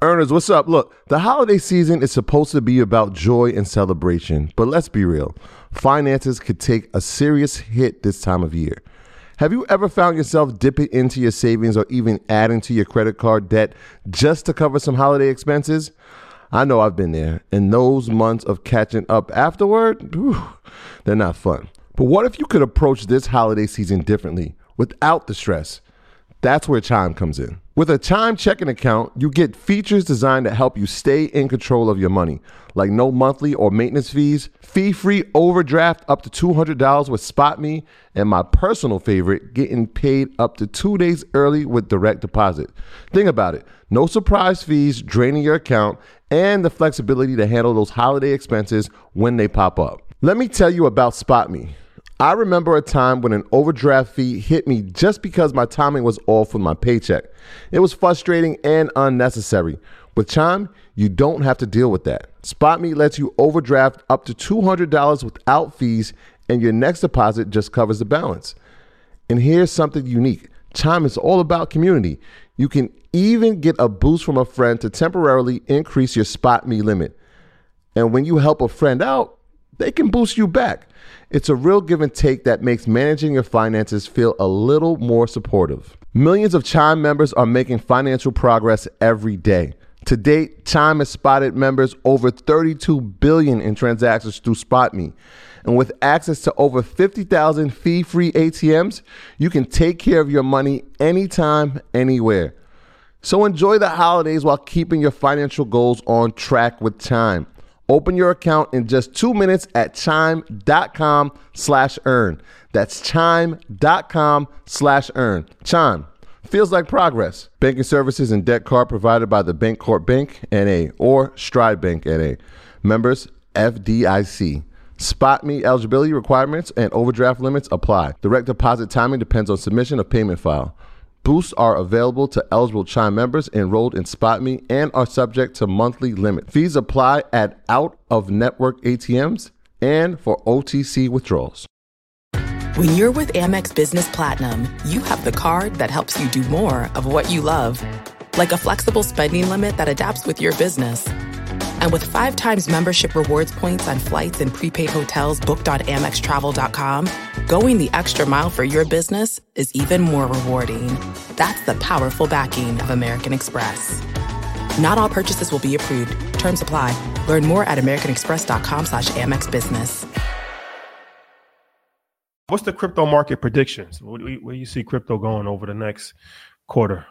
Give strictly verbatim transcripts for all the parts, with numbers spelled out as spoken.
Earners, what's up? Look, the holiday season is supposed to be about joy and celebration, but let's be real. Finances could take a serious hit this time of year. Have you ever found yourself dipping into your savings or even adding to your credit card debt just to cover some holiday expenses? I know I've been there, and those months of catching up afterward, whew, they're not fun. But what if you could approach this holiday season differently, without the stress? That's where Chime comes in. With a Chime checking account, you get features designed to help you stay in control of your money, like no monthly or maintenance fees, fee-free overdraft up to two hundred dollars with SpotMe, and my personal favorite, getting paid up to two days early with direct deposit. Think about it. No surprise fees draining your account, and the flexibility to handle those holiday expenses when they pop up. Let me tell you about SpotMe. I remember a time when an overdraft fee hit me just because my timing was off with my paycheck. It was frustrating and unnecessary. With Chime, you don't have to deal with that. SpotMe lets you overdraft up to two hundred dollars without fees, and your next deposit just covers the balance. And here's something unique. Chime is all about community. You can even get a boost from a friend to temporarily increase your SpotMe limit. And when you help a friend out, they can boost you back. It's a real give and take that makes managing your finances feel a little more supportive. Millions of Chime members are making financial progress every day. To date, Chime has spotted members over thirty-two billion dollars in transactions through SpotMe. And with access to over fifty thousand fee-free A T Ms, you can take care of your money anytime, anywhere. So enjoy the holidays while keeping your financial goals on track with Chime. Open your account in just two minutes at chime.com slash earn. That's chime.com slash earn. Chime. Feels like progress. Banking services and debt card provided by the Bancorp Bank N A or Stride Bank N A. Members F D I C. SpotMe eligibility requirements and overdraft limits apply. Direct deposit timing depends on submission of payment file. Boosts are available to eligible Chime members enrolled in SpotMe and are subject to monthly limit. Fees apply at out-of-network A T Ms and for O T C withdrawals. When you're with Amex Business Platinum, you have the card that helps you do more of what you love. Like a flexible spending limit that adapts with your business. And with five times membership rewards points on flights and prepaid hotels booked on Amex Travel dot com, going the extra mile for your business is even more rewarding. That's the powerful backing of American Express. Not all purchases will be approved. Terms apply. Learn more at americanexpress.com slash Amex Business. What's the crypto market predictions? Where do you, where do you see crypto going over the next quarter?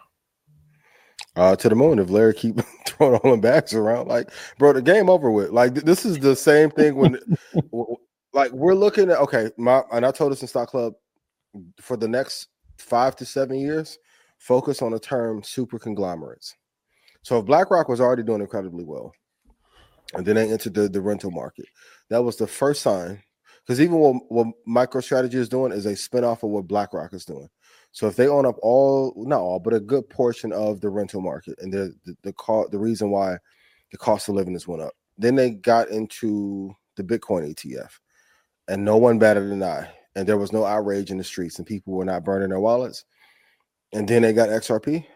Uh, to the moon. If Larry keep throwing all them bags around, like, bro, the game over with. Like, th- this is the same thing when, w- like, we're looking at, okay, my, and I told us in Stock Club, for the next five to seven years, focus on the term super conglomerates. So if BlackRock was already doing incredibly well, and then they entered the, the rental market, that was the first sign. Because even what, what MicroStrategy is doing is a spinoff of what BlackRock is doing. So if they own up all, not all, but a good portion of the rental market, and the the the, co- the reason why the cost of living has went up, then they got into the Bitcoin E T F, and no one batted an eye, and there was no outrage in the streets, and people were not burning their wallets. And then they got X R P.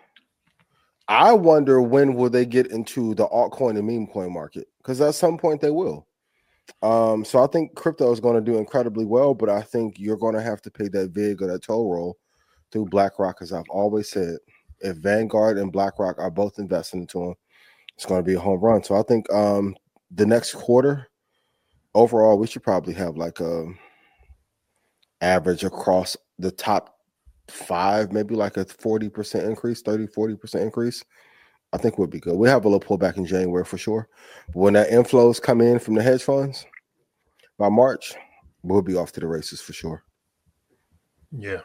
I wonder when will they get into the altcoin and meme coin market, because at some point they will. Um, so I think crypto is going to do incredibly well, but I think you're going to have to pay that vig or that toll roll through BlackRock, as I've always said. If Vanguard and BlackRock are both investing into them, it's going to be a home run. So I think um, the next quarter, overall, we should probably have like a average across the top five, maybe like a forty percent increase, thirty, forty percent increase. I think would be good. We'll have a little pullback in January for sure. But when that inflows come in from the hedge funds by March, we'll be off to the races for sure. Yeah.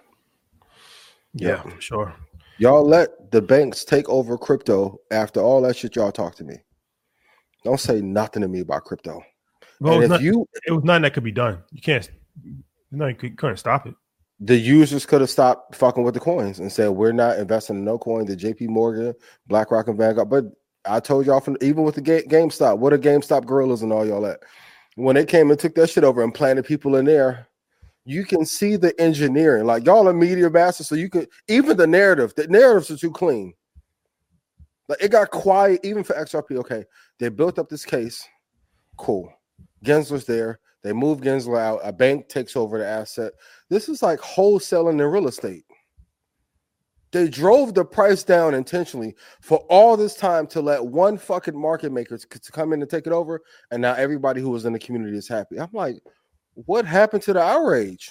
Yeah, for sure. Y'all let the banks take over crypto after all that shit. Y'all talk to me. Don't say nothing to me about crypto. Well, and it, if was not, you, it was nothing that could be done. You can't, no, you couldn't stop it. The users could have stopped fucking with the coins and said, we're not investing in no coin. The J P Morgan, BlackRock, and Vanguard. But I told y'all, from even with the Ga- GameStop, what are GameStop gorillas and all y'all at? When they came and took that shit over and planted people in there, you can see the engineering. Like, y'all are media masters, so you could, even the narrative, the narratives are too clean. Like it got quiet even for X R P. Okay, they built up this case. Cool. Gensler's there. They move Gensler out. A bank takes over the asset. This is like wholesaling in real estate. They drove the price down intentionally for all this time to let one fucking market maker to come in and take it over. And now everybody who was in the community is happy. I'm like, what happened to the outrage?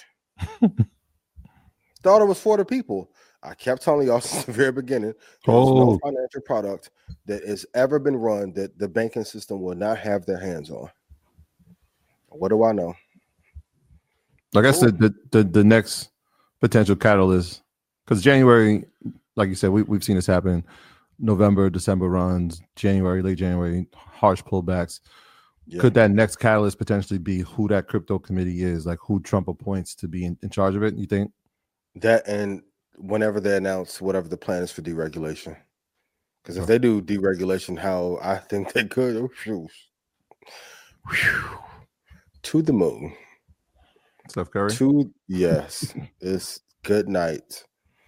Thought it was for the people. I kept telling y'all since the very beginning, there's Oh. no financial product that has ever been run that the banking system will not have their hands on. What do I know? Like I said, the, the, the next potential catalyst, because January, like you said, we, we've seen this happen. November, December runs, January, late January, harsh pullbacks. Yeah. Could that next catalyst potentially be who that crypto committee is, like who Trump appoints to be in, in charge of it, you think? That and whenever they announce whatever the plan is for deregulation. Because if they do deregulation, how I think they could, whew, whew, to the moon. Steph Curry? To, yes, it's good night.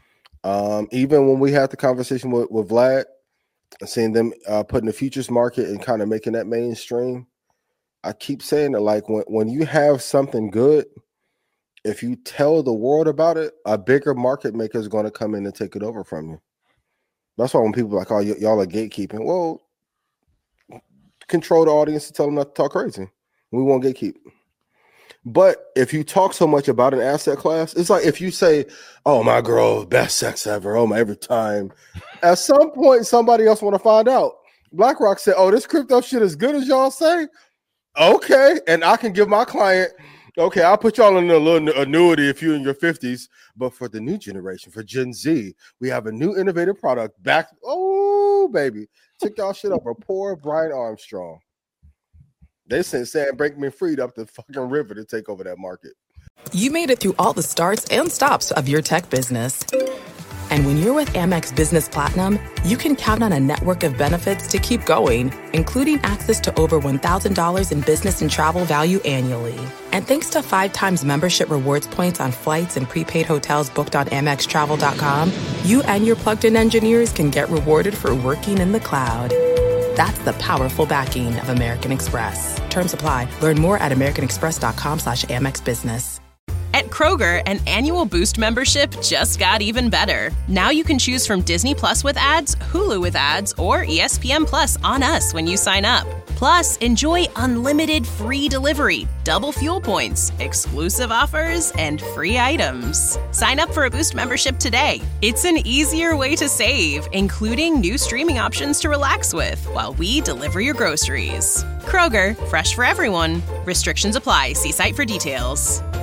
Um, even when we had the conversation with, with Vlad, seeing them uh, putting the futures market and kind of making that mainstream, I keep saying that, like, when, when you have something good, if you tell the world about it, a bigger market maker is going to come in and take it over from you. That's why when people are like, oh, y- y'all are gatekeeping. Well, control the audience and tell them not to talk crazy. We won't gatekeep. But if you talk so much about an asset class, it's like if you say, oh, my girl, best sex ever, oh, my every time. At some point, somebody else want to find out. BlackRock said, oh, this crypto shit as good as y'all say? Okay. And I can give my client, okay, I'll put y'all in a little annuity if you're in your fifties. But for the new generation, for Gen Z, we have a new innovative product back. Oh, baby. Took y'all shit up. A poor Brian Armstrong. They sent Sam Bankman-Fried up the fucking river to take over that market. You made it through all the starts and stops of your tech business. And when you're with Amex Business Platinum, you can count on a network of benefits to keep going, including access to over one thousand dollars in business and travel value annually. And thanks to five times membership rewards points on flights and prepaid hotels booked on Amex Travel dot com, you and your plugged-in engineers can get rewarded for working in the cloud. That's the powerful backing of American Express. Terms apply. Learn more at americanexpress.com slash Amex Business. At Kroger, an annual Boost membership just got even better. Now you can choose from Disney Plus with ads, Hulu with ads, or E S P N Plus on us when you sign up. Plus, enjoy unlimited free delivery, double fuel points, exclusive offers, and free items. Sign up for a Boost membership today. It's an easier way to save, including new streaming options to relax with while we deliver your groceries. Kroger, fresh for everyone. Restrictions apply. See site for details.